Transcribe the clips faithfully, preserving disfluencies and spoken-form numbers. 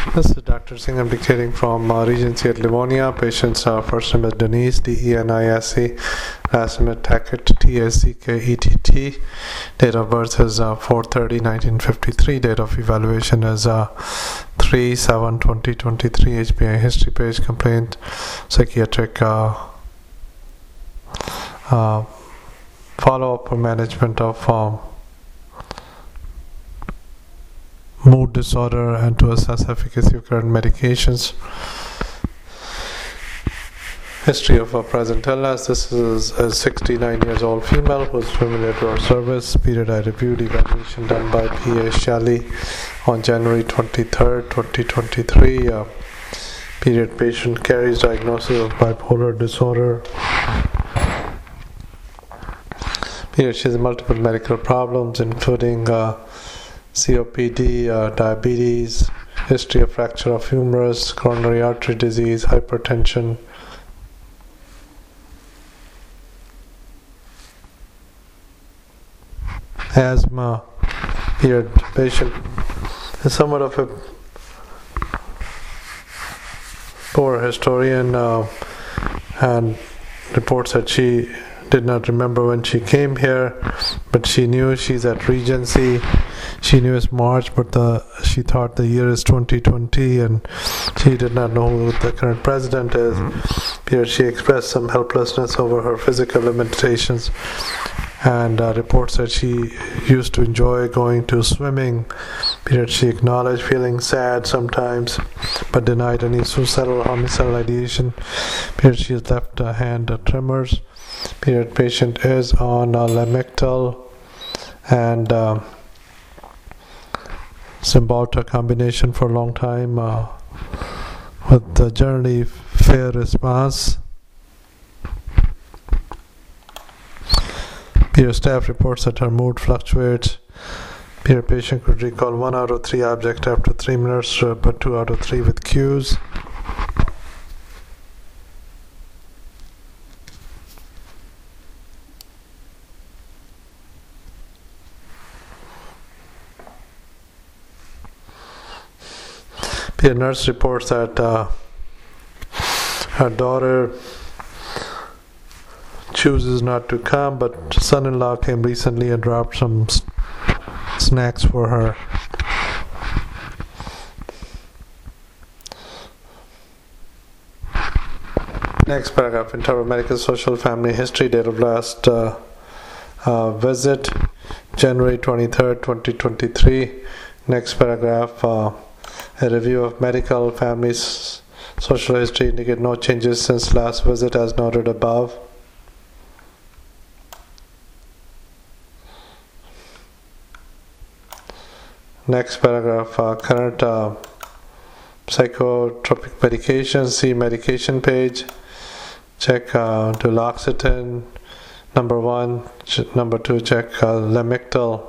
This is Doctor Singh. I'm dictating from uh, Regency at Livonia. Patient's uh, first name is Denise, D E N I S E. Last name is Tackett, T A C K E T T. Date of birth is uh, four thirty nineteen fifty-three. Date of evaluation is uh, three seven twenty twenty-three. H B I history page, complaint, psychiatric uh, uh, follow-up or management of um, mood disorder and to assess efficacy of current medications. History of a present illness. This is a sixty-nine years old female who is familiar to our service. Period I reviewed, evaluation done by P A Shelley on January twenty-third, twenty twenty-three. Uh, period patient carries diagnosis of bipolar disorder. Period she has multiple medical problems including uh, C O P D, uh, diabetes, history of fracture of humerus, coronary artery disease, hypertension, asthma. Here, patient is somewhat of a poor historian uh, and reports that she did not remember when she came here, but she knew she's at Regency. She knew it's March, but the, she thought the year is twenty twenty, and she did not know who the current president is. Here she expressed some helplessness over her physical limitations, and uh, reports that she used to enjoy going to swimming. Period she acknowledged feeling sad sometimes, but denied any suicidal or homicidal ideation. Period she has left uh, hand uh, tremors. Period patient is on uh, Lamictal and uh, Cymbalta combination for a long time uh, with the generally fair response. Peer staff reports that her mood fluctuates. Peer patient could recall one out of three objects after three minutes, uh, but two out of three with cues. Peer nurse reports that uh, her daughter chooses not to come, but son-in-law came recently and dropped some s- snacks for her. Next paragraph, internal medical social family history, date of last uh, uh, visit, January twenty-third, twenty twenty-three. Next paragraph, uh, a review of medical families social history indicate no changes since last visit as noted above. Next paragraph, uh, current uh, psychotropic medications, see medication page. Check uh, duloxetine, number one. Ch- number two, check uh, Lamictal.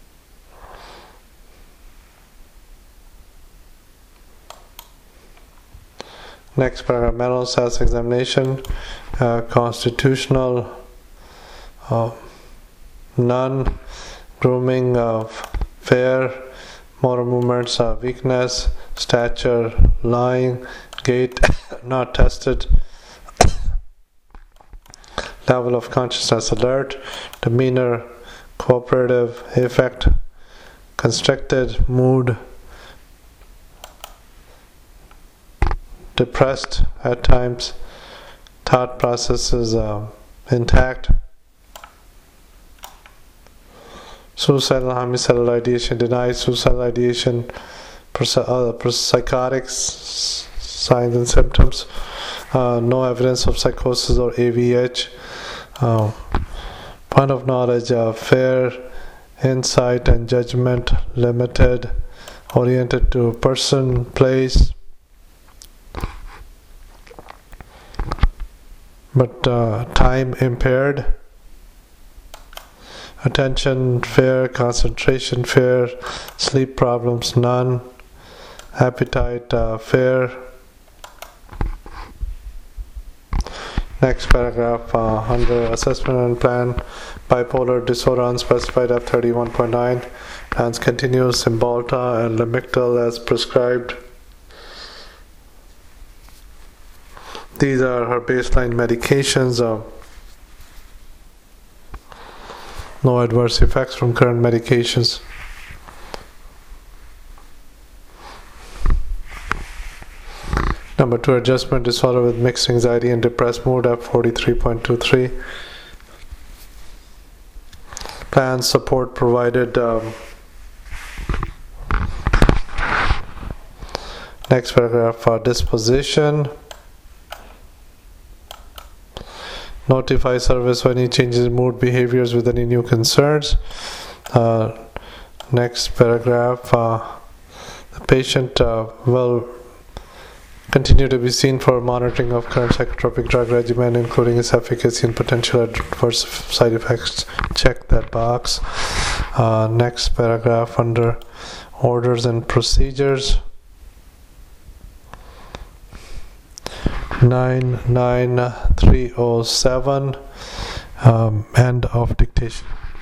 Next paragraph, mental self-examination, uh, constitutional, uh, none, grooming of fair, motor movements of weakness, stature, lying, gait, not tested, level of consciousness alert, demeanor, cooperative, affect, constricted, mood, depressed at times, thought processes uh, intact, suicidal, homicidal ideation, denied suicidal ideation, pers- uh, psychotic s- signs and symptoms, uh, no evidence of psychosis or A V H, uh, point of knowledge, uh, fair, insight and judgment, limited, oriented to person, place, but uh, time impaired, attention fair, concentration fair, sleep problems none, appetite uh, fair. Next paragraph, uh, under assessment and plan, bipolar disorder unspecified F thirty-one point nine, plans continues Cymbalta and Lamictal as prescribed. These are her baseline medications. Uh, no adverse effects from current medications. Number two, adjustment disorder with mixed anxiety and depressed mood, F forty-three point two three. Plan support provided. Um, next paragraph, uh, disposition. Notify service of any changes in mood behaviors with any new concerns. Uh, next paragraph, uh, the patient uh, will continue to be seen for monitoring of current psychotropic drug regimen, including its efficacy and potential adverse side effects. Check that box. Uh, next paragraph, under orders and procedures. nine nine three oh seven, um, end of dictation.